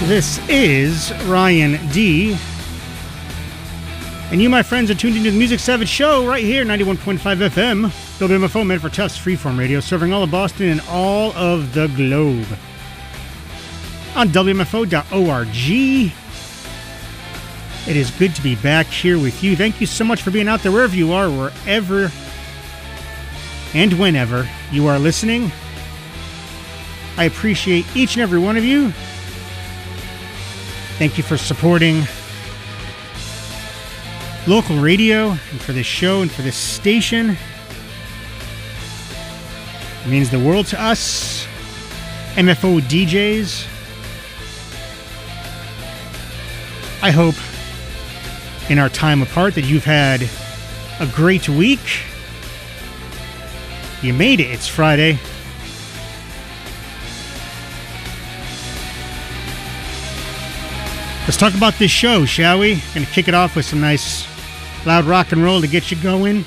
This is Ryan D. And you, my friends, are tuned into the Music Savage Show right here, 91.5 FM, WMFO, meant for Tufts Freeform Radio, serving all of Boston and all of the globe. On WMFO.org. It is good to be back here with you. Thank you so much for being out there wherever you are, wherever and whenever you are listening. I appreciate each and every one of you. Thank you for supporting local radio and for this show and for this station. It means the world to us, MFO DJs. I hope in our time apart that you've had a great week. You made it. It's Friday. Let's talk about this show, shall we? Gonna kick it off with some nice loud rock and roll to get you going.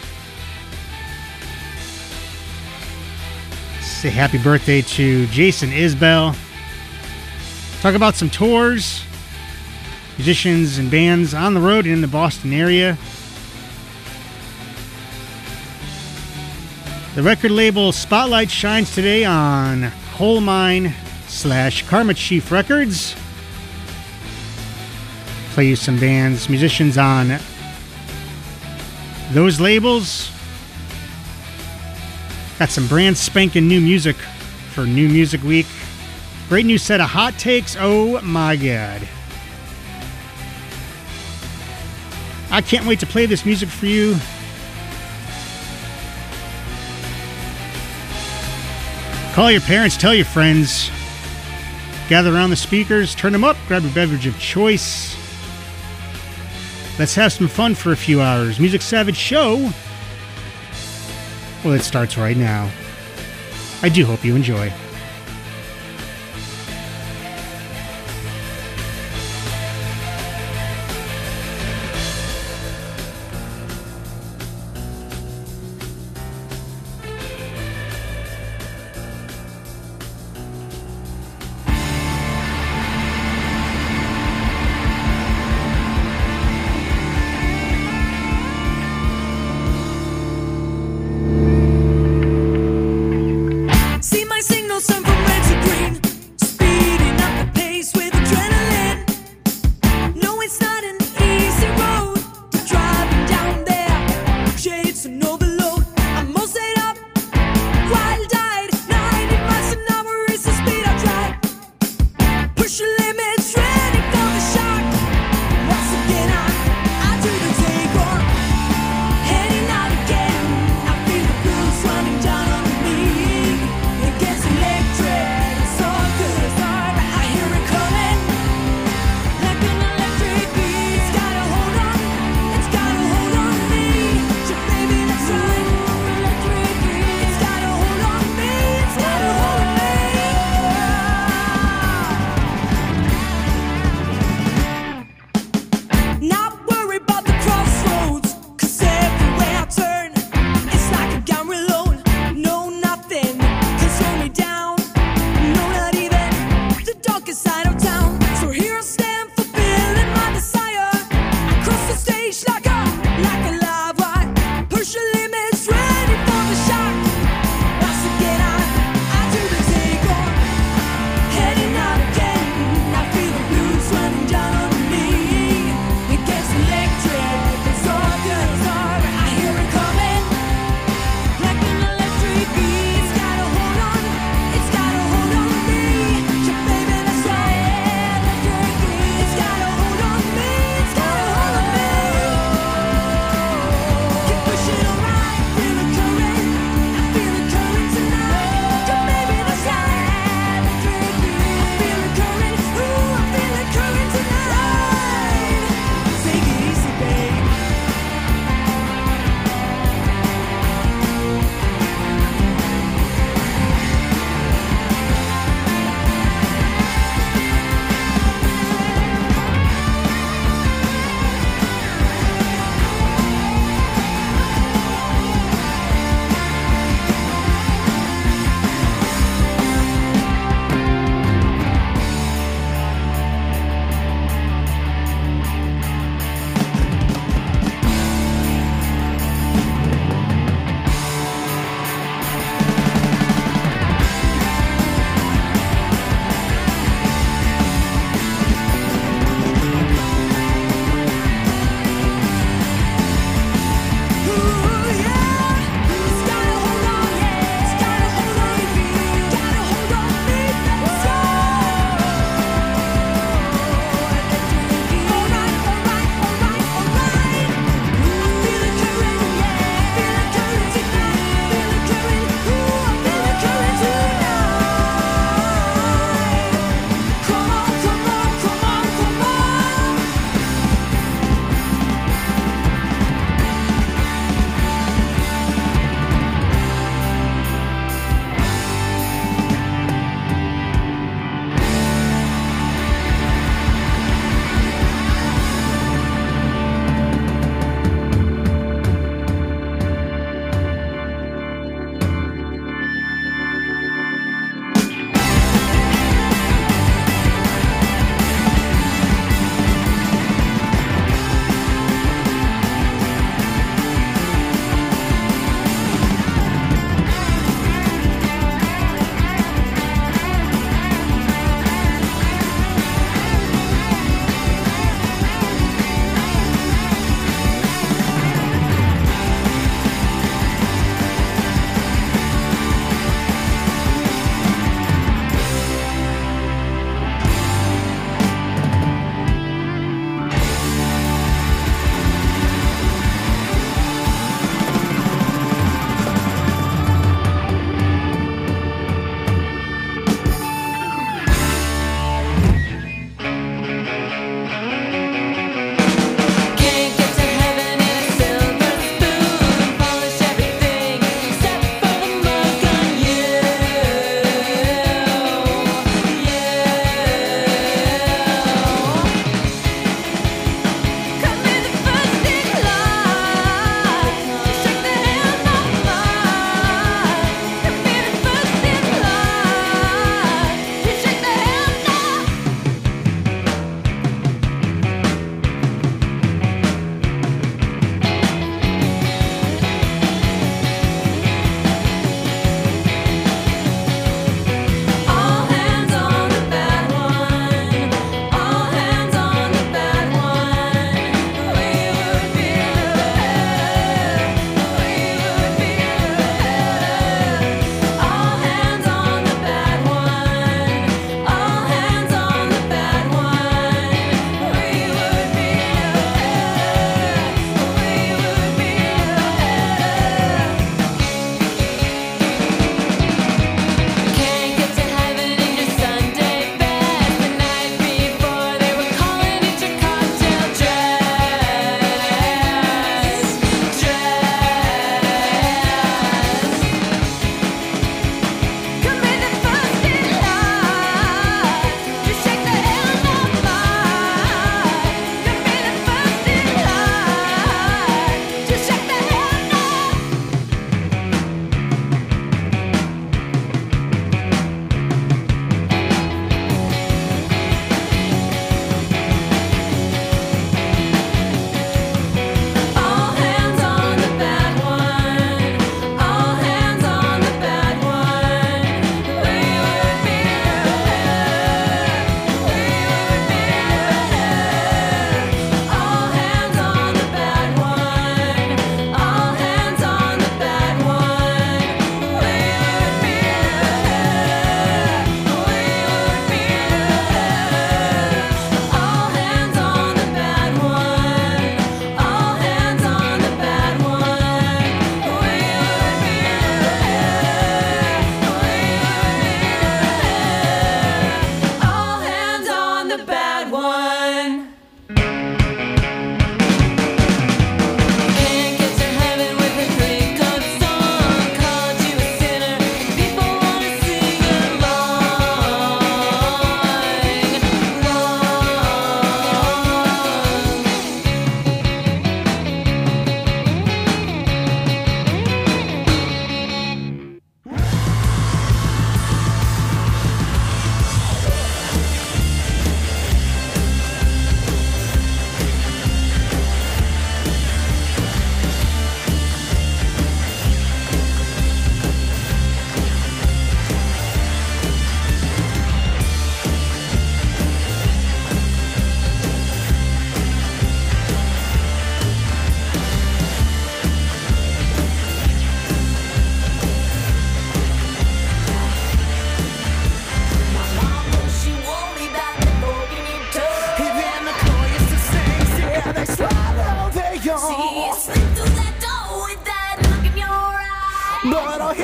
Say happy birthday to Jason Isbell. Talk about some tours, musicians and bands on the road and in the Boston area. The record label Spotlight shines today on Coal Mine / Karma Chief Records. Play you some bands, musicians on those labels. Got some brand spanking new music for New Music Week. Great new set of hot takes. Oh my God. I can't wait to play this music for you. Call your parents, tell your friends. Gather around the speakers, turn them up, grab a beverage of choice. Let's have some fun for a few hours. Music Savage Show. Well, it starts right now. I do hope you enjoy.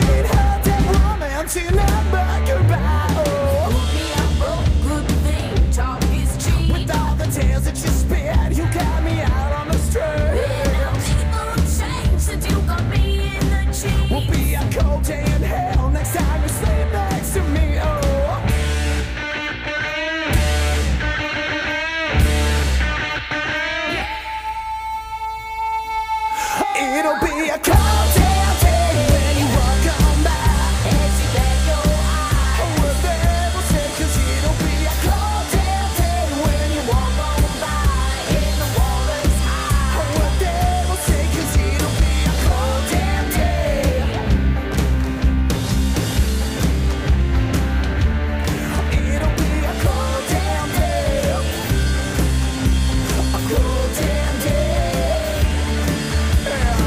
ain't heard that romance in number goodbye. Oh, Put me on broke, good thing, talk is cheap. with all the tales that you spit, you got me out on the street. Now people change since you got me in the cheap. Will be a cold day in hell next time you sleep next to me. Oh, it'll be a cold damn day when you walk on by. As you bat your eye, What they will say, 'cause it'll be a cold damn day when you walk on by. and the water's high. What they will say, 'cause it'll be a cold damn day. It'll be a cold damn day. A cold damn day. Yeah.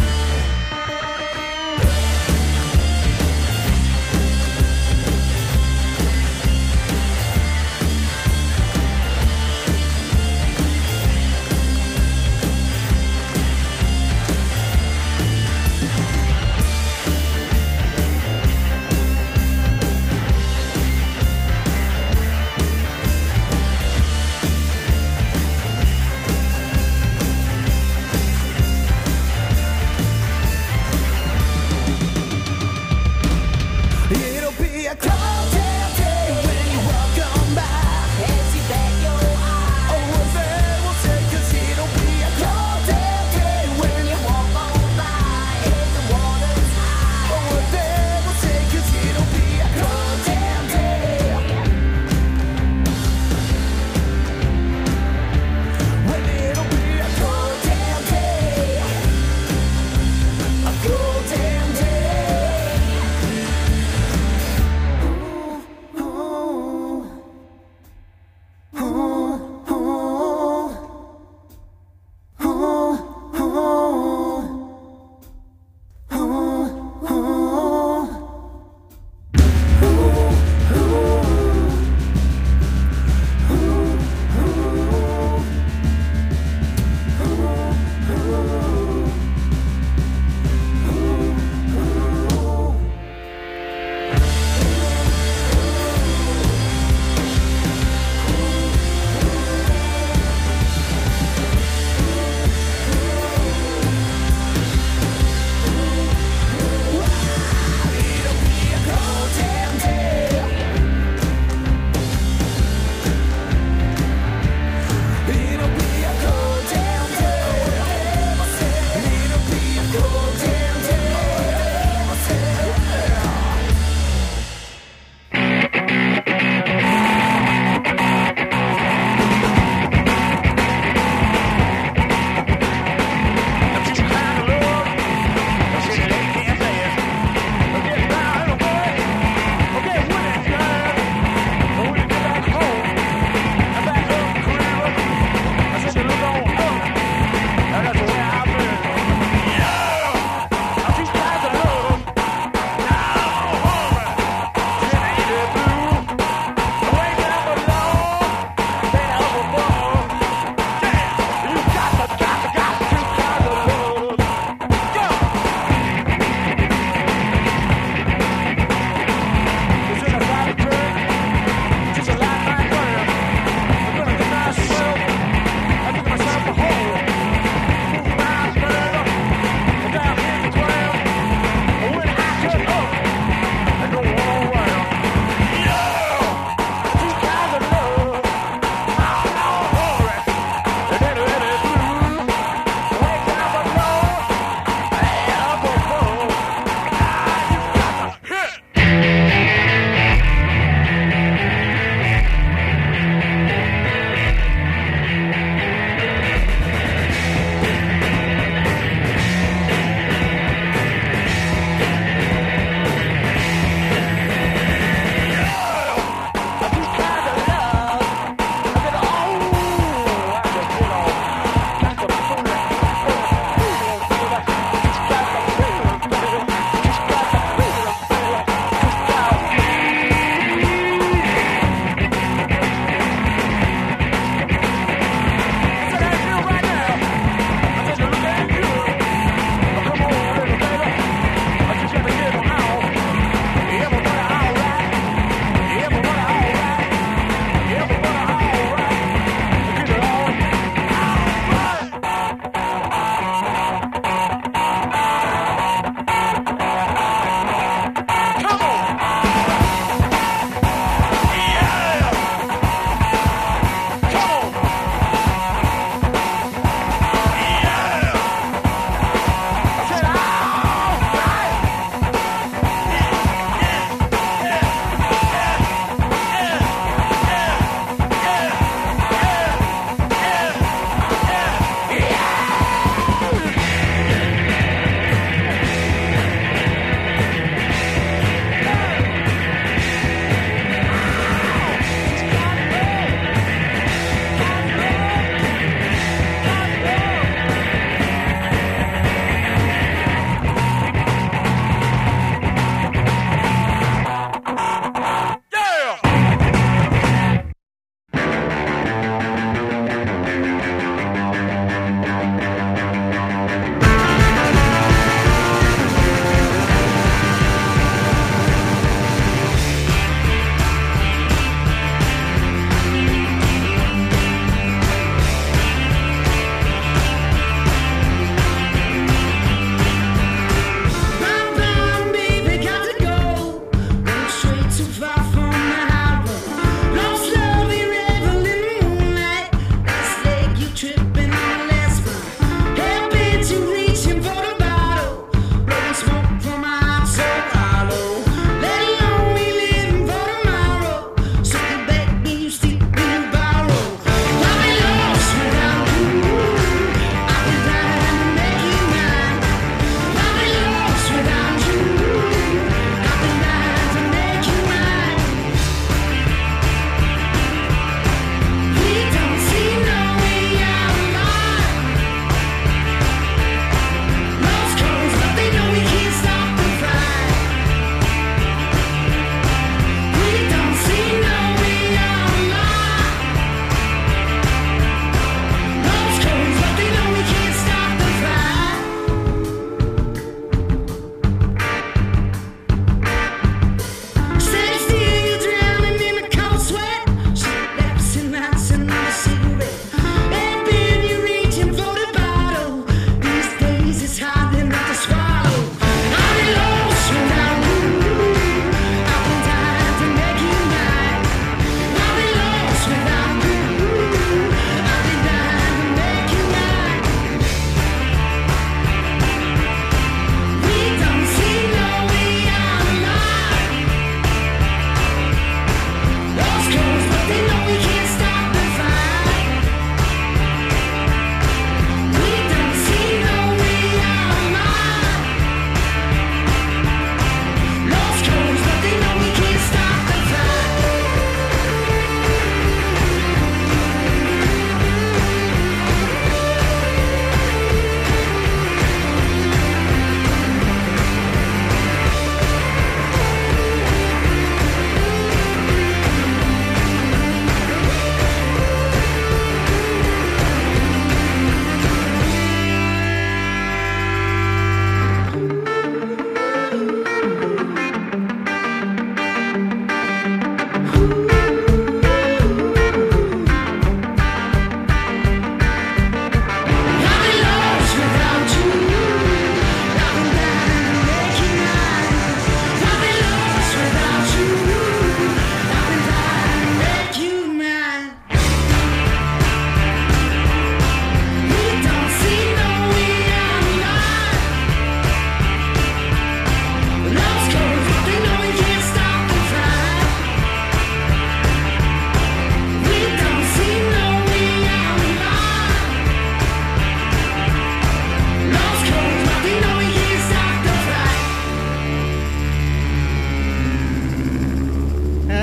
It'll be a cold damn day when you walk on by. As you bat your eye, Oh, what they will say, 'cause it'll be a cold damn day when you walk on by. and the water's high. Oh, what they will say, 'cause it'll be a cold damn day. When it'll be a cold damn day. A cold damn day.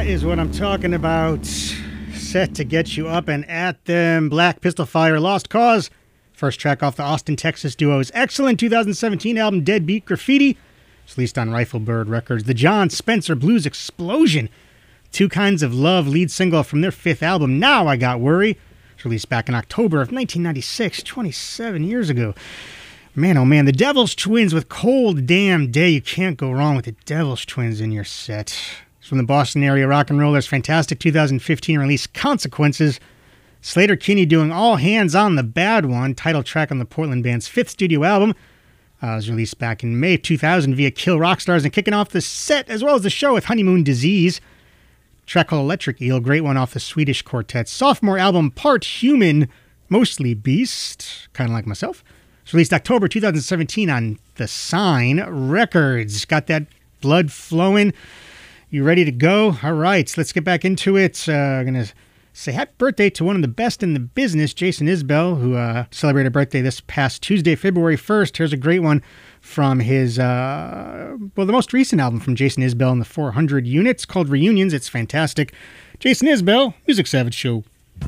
That is what I'm talking about. Set to get you up and at them. Black Pistol Fire, Lost Cause. First track off the Austin, Texas duo's excellent 2017 album Deadbeat Graffiti. It's released on Riflebird Records. The John Spencer Blues Explosion. Two Kinds of Love lead single from their fifth album, Now I Got Worry. It's released back in October of 1996, 27 years ago. Man, oh man, the Devil's Twins with Cold Damn Day. You can't go wrong with the Devil's Twins in your set. It's from the Boston area rock and rollers' fantastic 2015 release, Consequences. Slater Kinney doing All Hands on the Bad One, title track on the Portland band's fifth studio album. It was released back in May of 2000 via Kill Rock Stars, and kicking off the set as well as the show with Honeymoon Disease. Track called Electric Eel, great one off the Swedish Quartet's sophomore album, Part Human, Mostly Beast, kind of like myself. It's released October 2017 on The Sign Records. Got that blood flowing. You ready to go? All right, let's get back into it. I'm going to say happy birthday to one of the best in the business, Jason Isbell, who celebrated a birthday this past Tuesday, February 1st. Here's a great one from his, the most recent album from Jason Isbell and the 400 Units called Reunions. It's fantastic. Jason Isbell, Music Savage Show.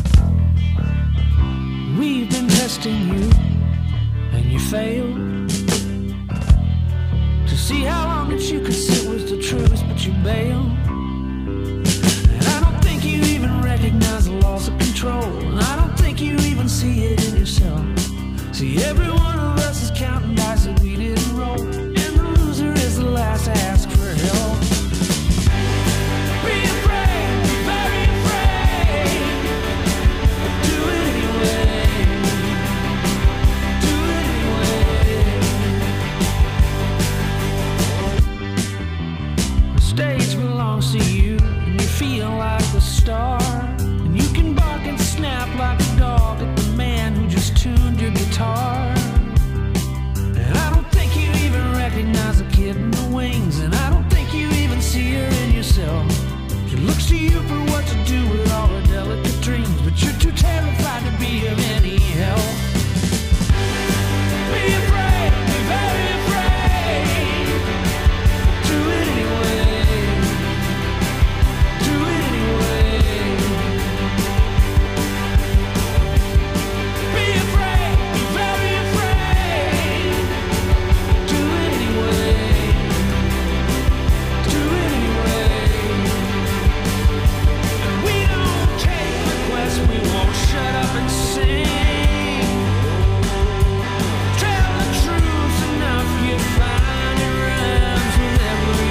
We've been testing you, and you failed. To see how long that you could sit was the truth, but you bailed. And I don't think you even recognize the loss of control. And I don't think you even see it in yourself. See, every one of us is counting dice that we didn't roll, and the loser is the last to ask for help. Be afraid, be very afraid. Do it anyway. Do it anyway. The stage belongs to you, and you feel like the star. And you can bark and snap like a dog at the man who just tuned your guitar. And I don't think you even recognize the kid in the wings, and I don't think you even see her in yourself. She looks to you for what to do with all her delicate dreams, but you're too terrified to be of any help. Be afraid, be very afraid. Do it anyway. Do it anyway. Be afraid, be very afraid. Do it anyway. Do it anyway. And we don't take requests, we won't shut up and sing. Tell the truth enough, you find it rhymes with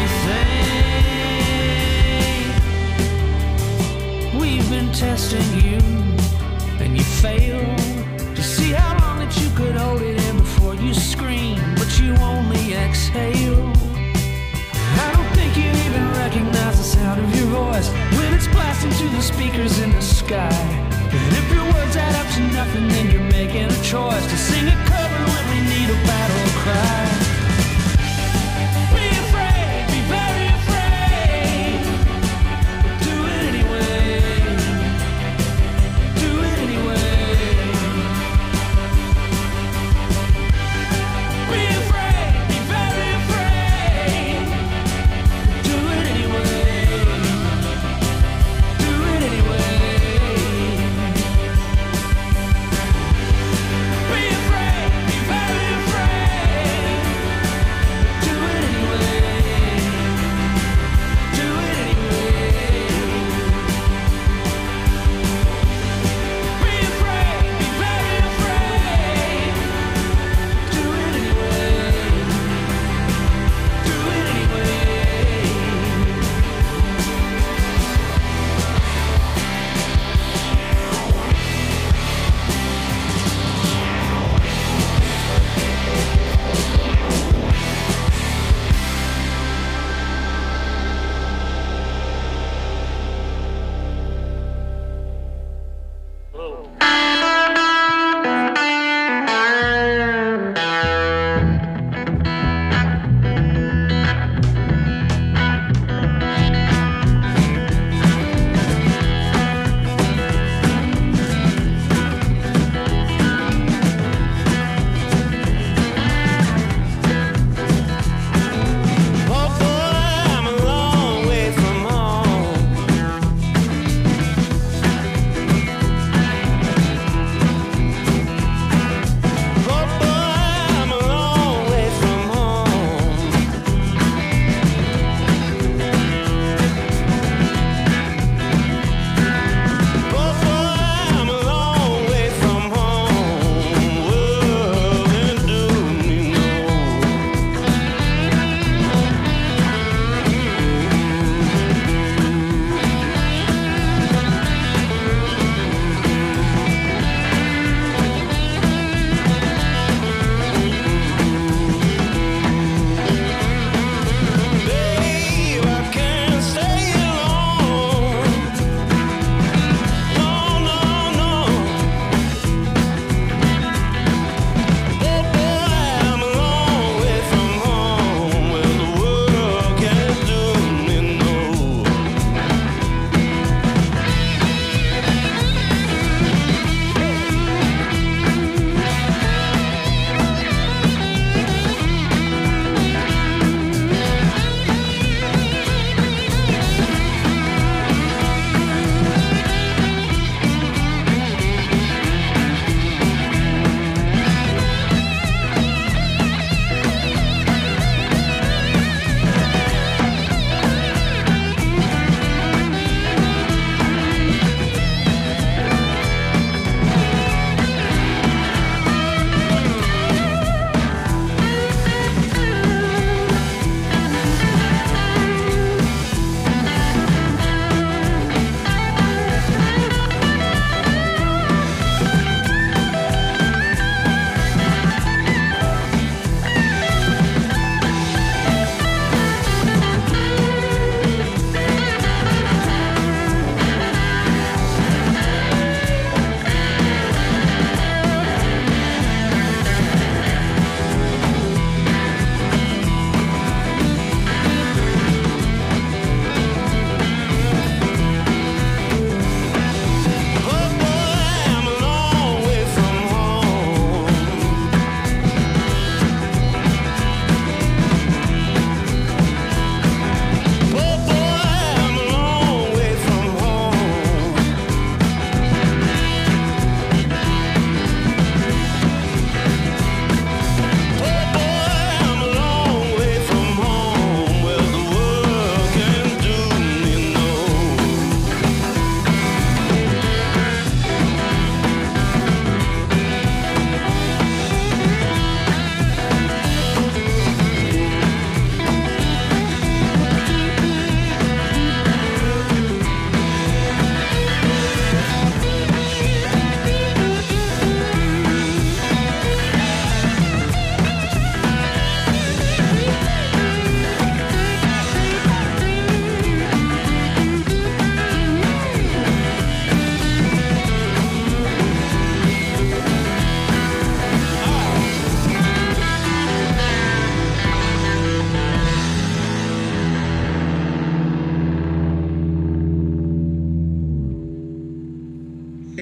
everything. We've been testing you, and you failed. To see how long that you could hold it in before you scream, but you only exhale. I don't think you even recognize the sound of your voice when it's blasting through the speakers in the sky. And if your words add up to nothing, then you're making a choice to sing a cover when we need a battle cry. Be afraid, be very afraid. Do it anyway. Do it anyway. Be afraid, be very afraid. Do it anyway. Do it anyway. Be afraid, be very afraid.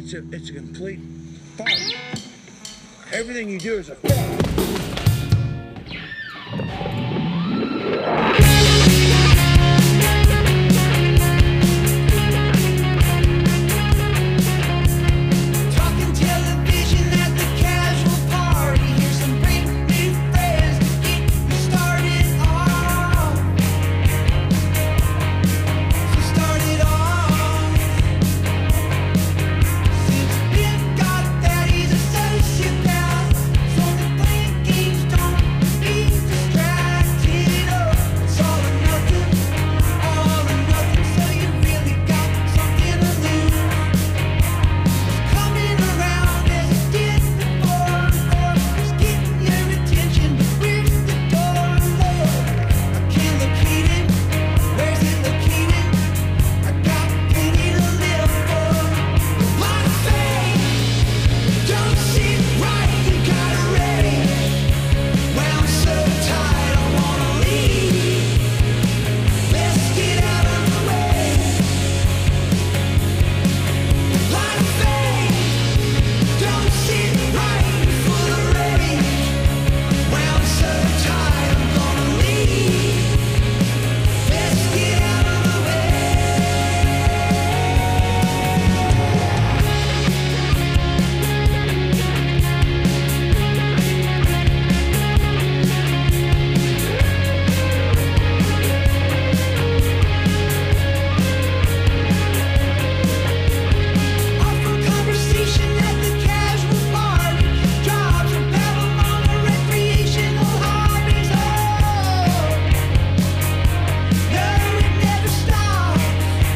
it's a complete fart. Everything you do is a fart. Talking television at the casual party. Here's some great new friends to get you started off. So start it off. Since Bill got that, he's a sociopath. So the playing games don't be distracted. Oh, it's all or nothing, so you really got something to lose. Coming around as it did before, it's getting your attention. Where's the door, Lord? I can't locate it. Where's it located? I got plenty to live for. My faith don't sit right. You got it ready. Well, I'm so tired, I wanna leave. Let's get out of the way. My faith don't sit right. You're full of rage. Well, I'm so tired, I'm gonna leave. Let's get out of the way. Offer conversation at the casual party. Jobs or battle on the recreational hobbies. Oh, no, it never stops.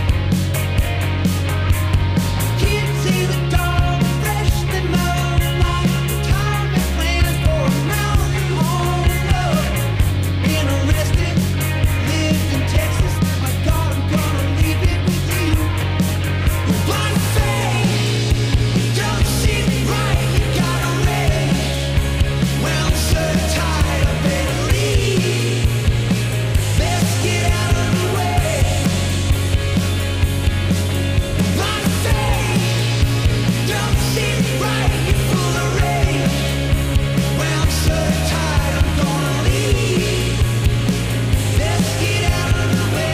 Kids in the dog, fresh than mown, like retirement plans for a mountain home. Oh, been arrested, lived in Texas. My God, I'm gonna leave it with you. My faith don't sit right. You got it ready. Well, I'm so tired, I better leave. Let's get out of the way. My faith don't sit right. You're full of rage. Well, I'm so tired, I'm gonna leave. Let's get out of the way.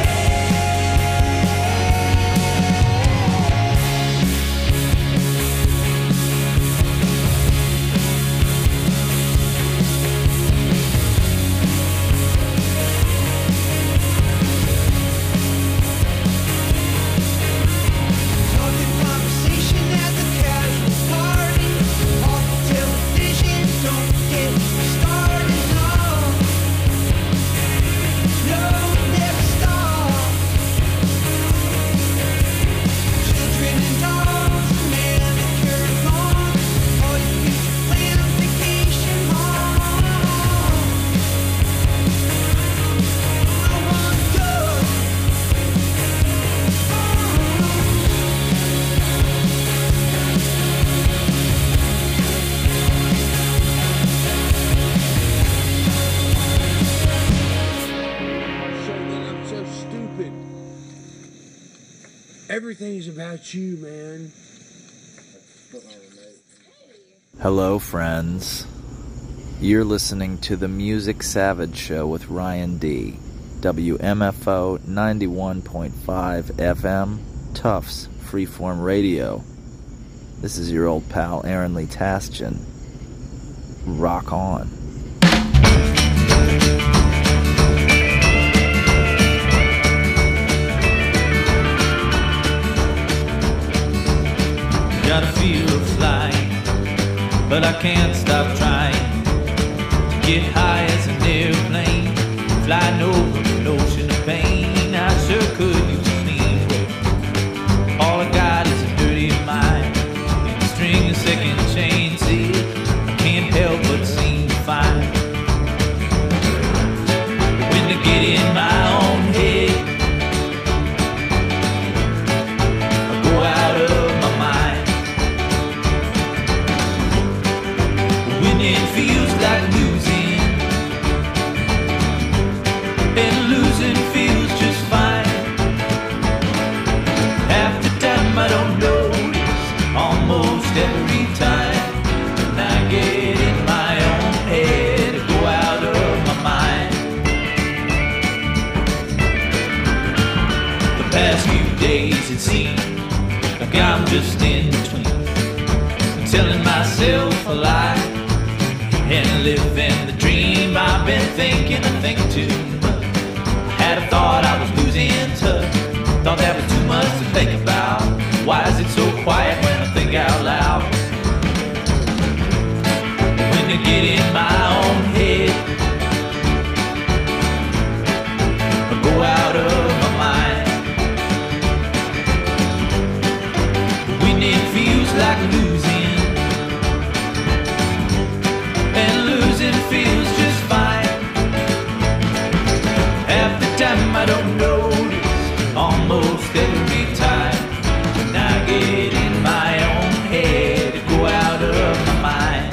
Talking conversation at the casual party. Off the television, don't get me started. No, it never stops. Children and dogs, manicure gone. All you future plans, vacation home. I wanna go. I'm so stupid. Everything's about you, man. Hello, friends. You're listening to the Music Savage Show with Ryan D. WMFO 91.5 FM, Tufts Freeform Radio. This is your old pal Aaron Lee Tasjan. Rock on. Got a fear of flying, but I can't stop trying to get high as an airplane, flying over an ocean of pain. I sure could use a clean break. All I got is a dirty mind and a string of second chain. See, I can't help but seem to find when to get in my own head, I go out of my mind. When it feels like losing, and last few days it seems like I'm just in between, telling myself a lie and living the dream. I've been thinking and thinking too much. Had a thought I was losing touch. Thought that was too much to think about. Why is it so quiet when I think out loud? When I get in my own head, I go out of my mind. When it feels like losing, and losing feels just fine. Half the time I don't notice, almost every time. When I get in my own head, I go out of my mind.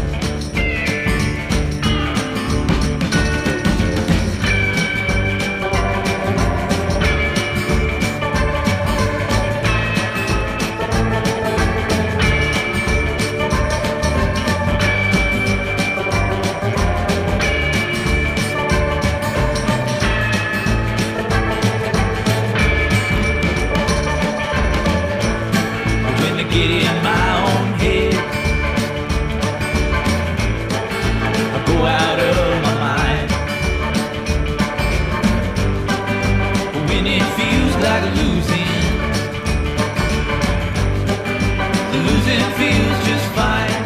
Get in my own head, I go out of my mind. When it feels like losing, the losing feels just fine.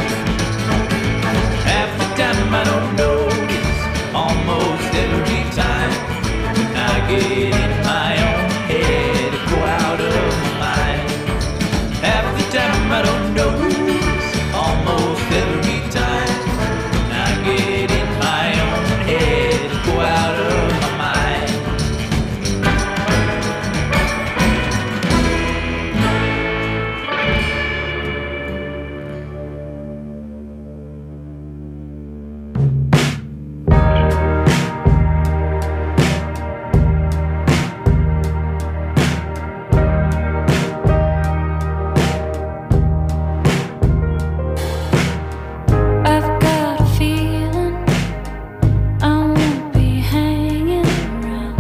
Half the time I don't notice, almost every time. When I get in my own head, I go out of my mind. Half the time I don't notice, almost every time. When I get in my own head, I go out of my mind. I've got a feeling I won't be hanging around.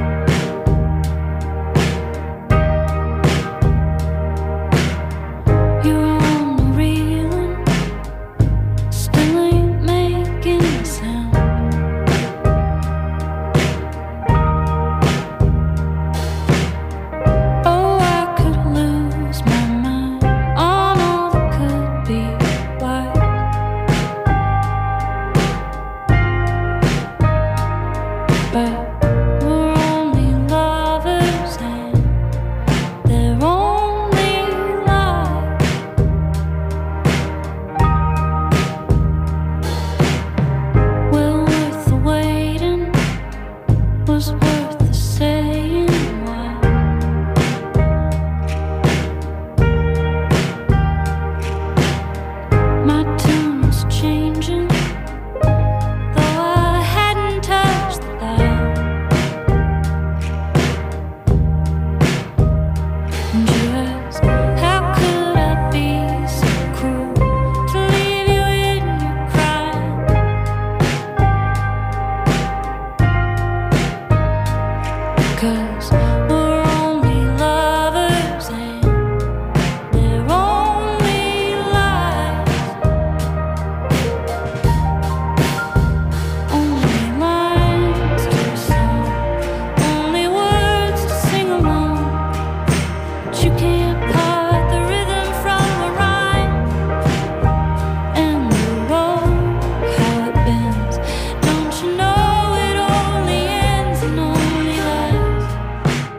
You're on the reeling, still ain't making a sound. Oh, I could lose my mind on all that could be white. But we're only lovers and they're only lies. Well, worth the waiting, was worth the saying why. My tune is changing, though I hadn't touched the dial. And you ask, how could I be so cruel to leave you in your crying? 'Cause we're only lovers and they're only lies. Only lines to a song, only words to sing along. But you can't part the rhythm from the rhyme. And the road, how it bends, don't you know it only ends and only lasts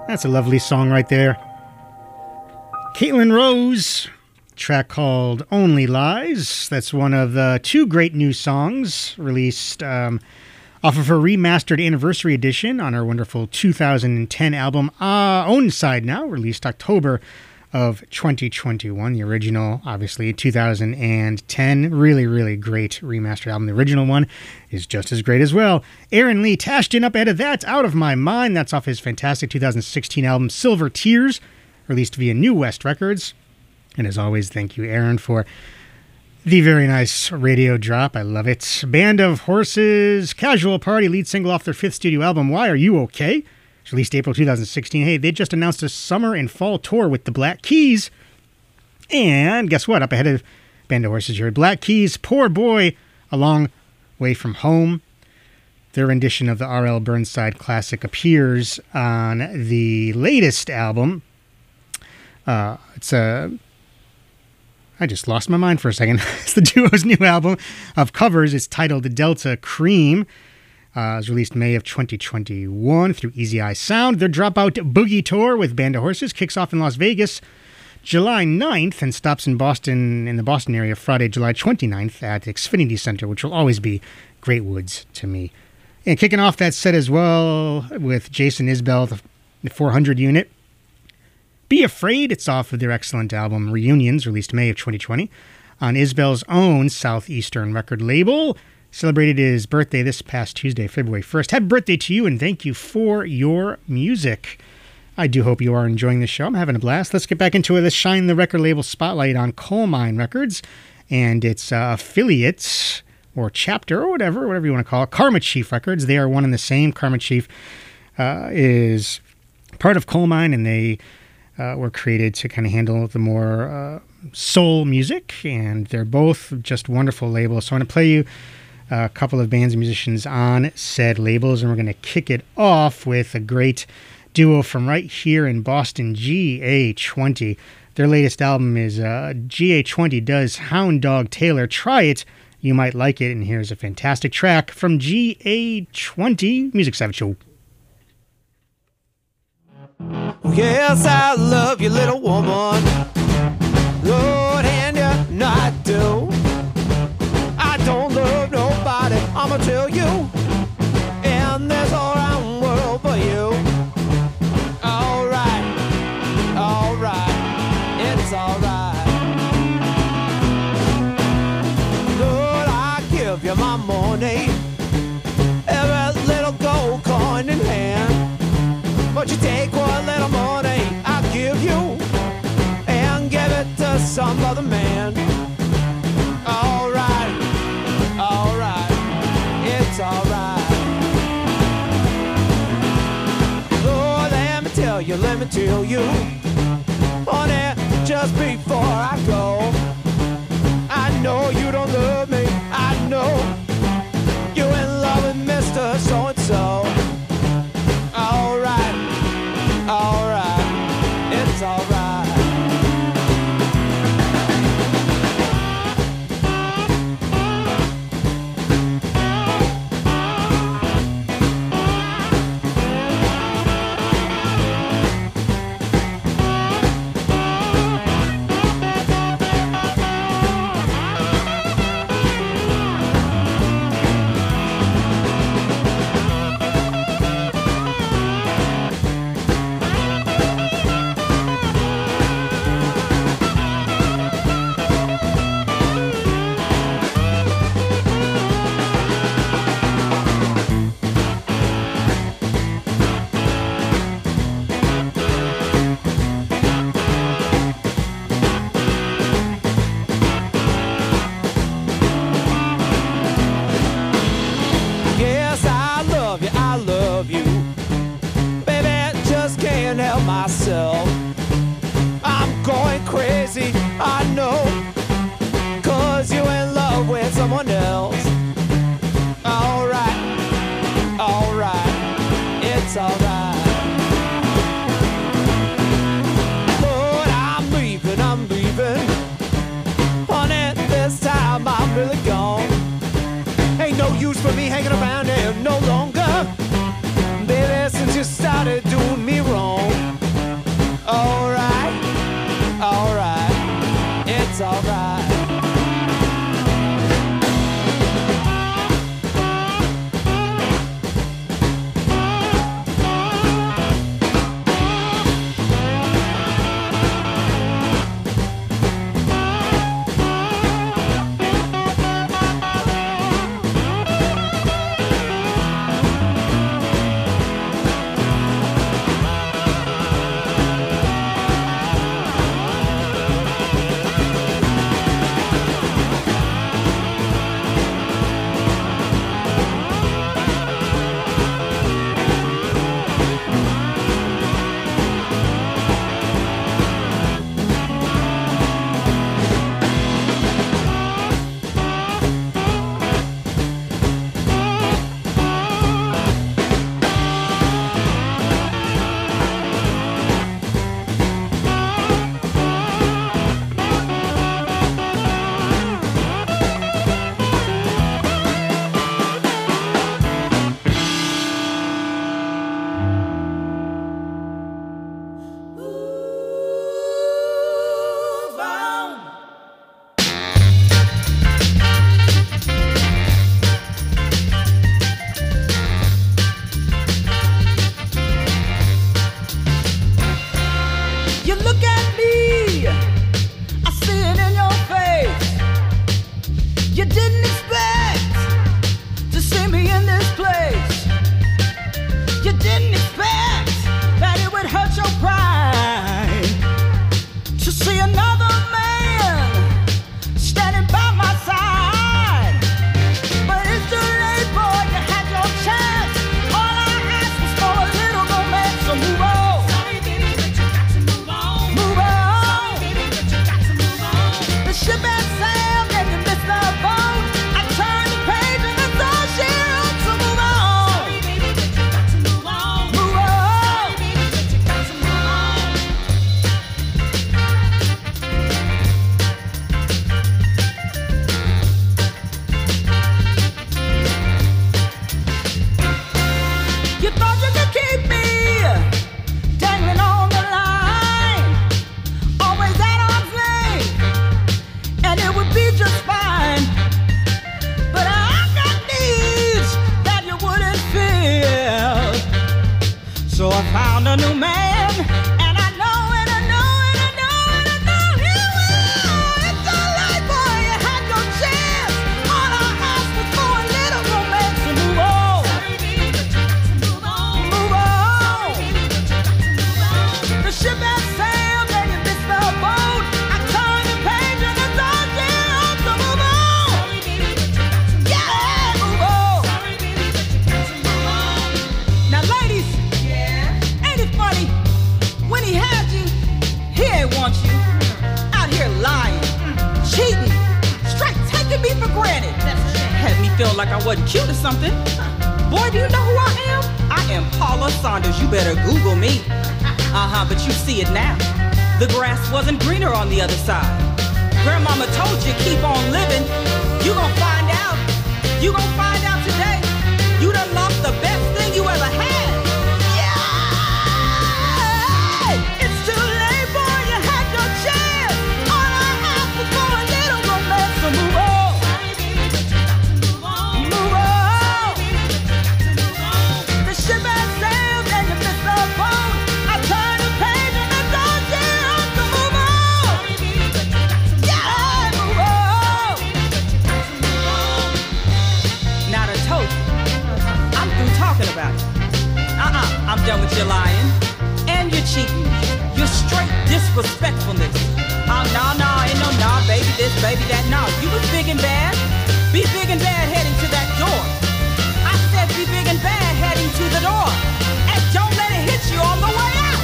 That's a lovely song right there. Caitlin Rose, track called Only Lies. That's one of the two great new songs released off of her remastered anniversary edition on her wonderful 2010 album, Own Side Now, released October of 2021. The original, obviously, 2010. Really, really great remastered album. The original one is just as great as well. Aaron Lee Tashton up ahead of that, Out of My Mind. That's off his fantastic 2016 album, Silver Tears, released via New West Records. And as always, thank you, Aaron, for the very nice radio drop. I love it. Band of Horses, Casual Party, lead single off their fifth studio album, Why Are You Okay? It's released April 2016. Hey, they just announced a summer and fall tour with the Black Keys. And guess what? Up ahead of Band of Horses, you heard Black Keys, Poor Boy, A Long Way From Home. Their rendition of the R.L. Burnside classic appears on the latest album. I just lost my mind for a second. It's the duo's new album of covers. It's titled Delta Cream. It was released May of 2021 through Easy Eye Sound. Their Dropout Boogie Tour with Band of Horses kicks off in Las Vegas July 9th and stops in Boston, in the Boston area, Friday, July 29th at Xfinity Center, which will always be Great Woods to me. And kicking off that set as well with Jason Isbell, the 400 unit. Be Afraid, it's off of their excellent album Reunions, released May of 2020 on Isbell's own Southeastern record label. Celebrated his birthday this past Tuesday, February 1st. Happy birthday to you, and thank you for your music. I do hope you are enjoying the show. I'm having a blast. Let's get back into it. Let's shine the record label spotlight on Coal Mine Records and its affiliates or chapter or whatever you want to call it, Karma Chief Records. They are one and the same. Karma Chief is part of Coal Mine, and they were created to kind of handle the more soul music, and they're both just wonderful labels. So I'm going to play you a couple of bands and musicians on said labels, and we're going to kick it off with a great duo from right here in Boston, GA20. Their latest album is GA20 Does Hound Dog Taylor. Try it, you might like it, and here's a fantastic track from GA20 Music Savage Show. Yes, I love you, little woman. Lord, and you know I do. I don't love nobody, I'ma tell you. And there's all around world for you. Alright, it's alright. Lord, I give you my money, every little gold coin in hand. But you take what little money I give you and give it to some other man. Alright, it's alright. Lord, let me tell you, honey, just before I go, I know you don't love me, I know you're in love with Mr. So-and-so. Alright, it's alright. Myself, I'm going crazy, I know, 'cause you're in love with someone else. Alright, it's alright. Lord, I'm leaving, honey, this time I'm really gone. Ain't no use for me hanging around here no longer, baby, since you started doing me wrong. see me in this place. You didn't expect that it would hurt your pride to see another man standing by my side. But it's too late, boy, you had your chance. All I asked was for a little romance, so move on. Sorry, baby, but you got to move on. Move on. Sorry, baby, but you got to move on. The ship has sailed and you missed the boat. I turned the page and it's all she wrote, so move on. Sorry, baby, but you got to move on. Move on. Sorry, baby, but you got to move on. You thought you could keep me dangling on the line, always at arm's length, and it would be just fine. But I got needs that you wouldn't feel, so I found a new man, and I know, and I know, and I know, and I know he will. It's all right, boy, you had your chance. All I asked was for a little romance, so move on. Sorry, baby, but you got to move on. Move on. Sorry, baby, but you got to move on. The ship has sailed and you missed the boat. I turned the page and it's all she wrote, so move on. Sorry, baby, but you got to move on. Yeah, move on. Sorry, baby, but you got to move on. Now, ladies, ain't it funny? When he had you, he ain't want you. Out here lying, cheating, straight taking me for granted. Had me feel like I wasn't cute or something. Boy, do you know who I am? I am Paula Saunders. You better Google me. But you see it now. The grass wasn't greener on the other side. Grandmama told you keep on living. You gon' find out. You gon' find out today. You done lost the best thing you ever had. Yeah! It's too late, boy. You had your chance. All I asked was for a little romance, so move on. Sorry, baby, but you got to move on. Move on. Sorry, baby, but you got to move on. The ship has sailed and you missed the boat. I turned the page and it's all she wrote, so move on. Sorry, baby, but you got to move on. Yeah, move on. Sorry, baby, but you got to move on. Now I told you, I'm through talking about it. I'm done with your lying and your cheating, your straight disrespectfulness. Nah, ain't no nah, baby this, baby that. Nah, you was big and bad. Be big and bad heading to that door. I said be big and bad heading to the door. And don't let it hit you on the way out.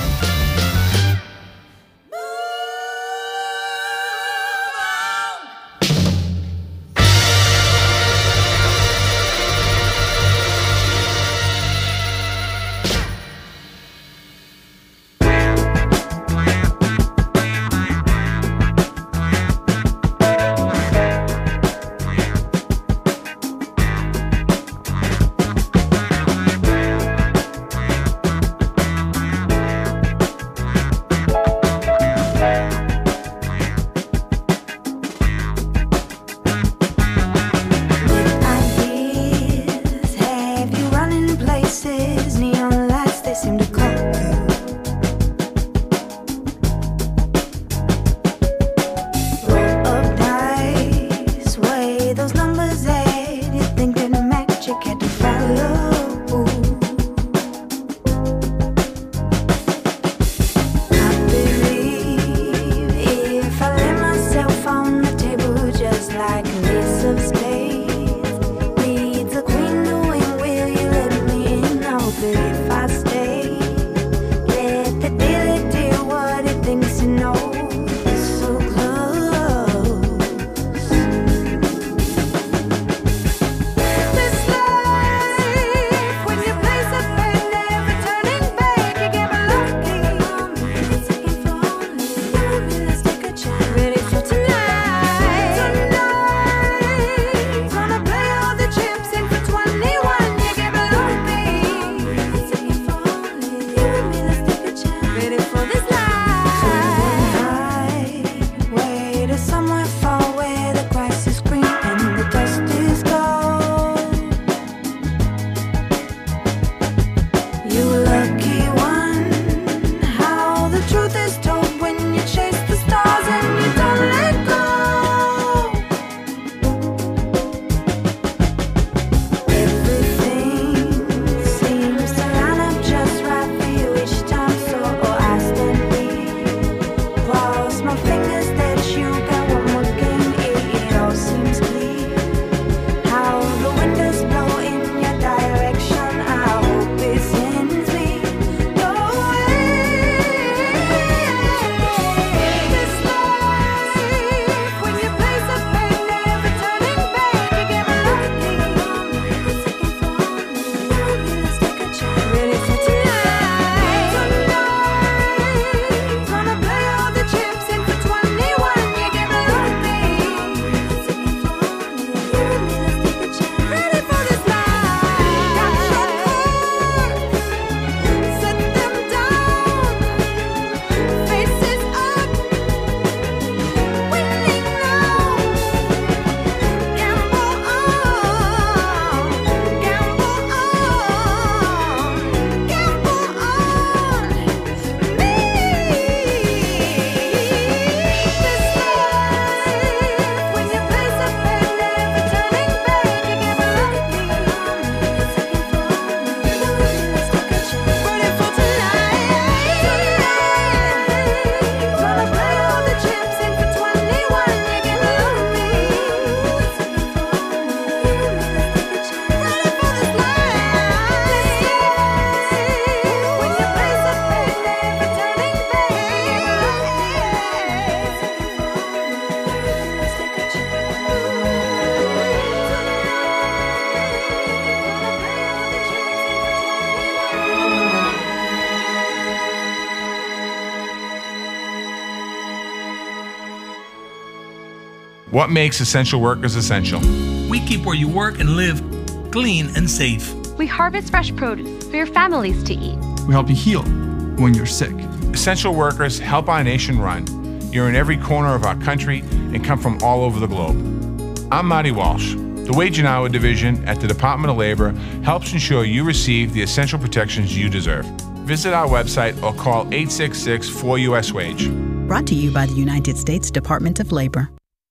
What makes essential workers essential? We keep where you work and live clean and safe. We harvest fresh produce for your families to eat. We help you heal when you're sick. Essential workers help our nation run. You're in every corner of our country and come from all over the globe. I'm Marty Walsh. The Wage and Hour Division at the Department of Labor helps ensure you receive the essential protections you deserve. Visit our website or call 866-4US-WAGE. Brought to you by the United States Department of Labor.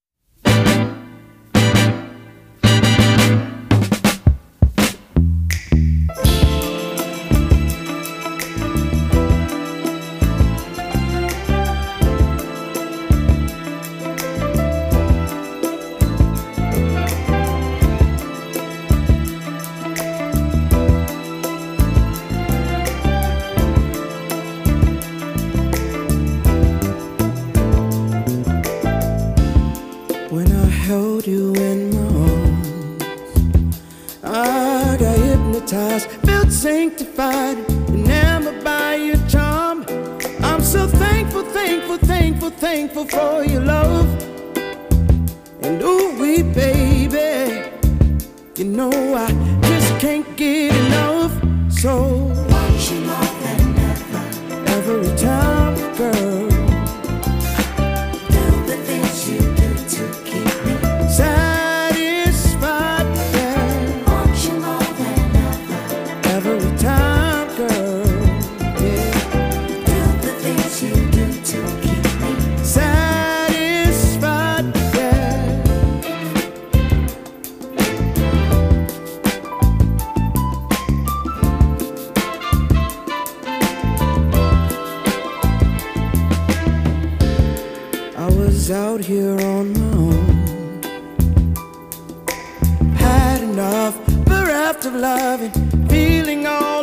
Thankful for your love. And ooh, wee baby, you know I just can't get enough. So want you more than ever. Every time, girl, do the things you do to keep me satisfied, yeah. Want you more than ever. Every time, girl, yeah. Do the things you do to keep satisfied, yeah. I was out here on my own, had enough, bereft of loving, feeling all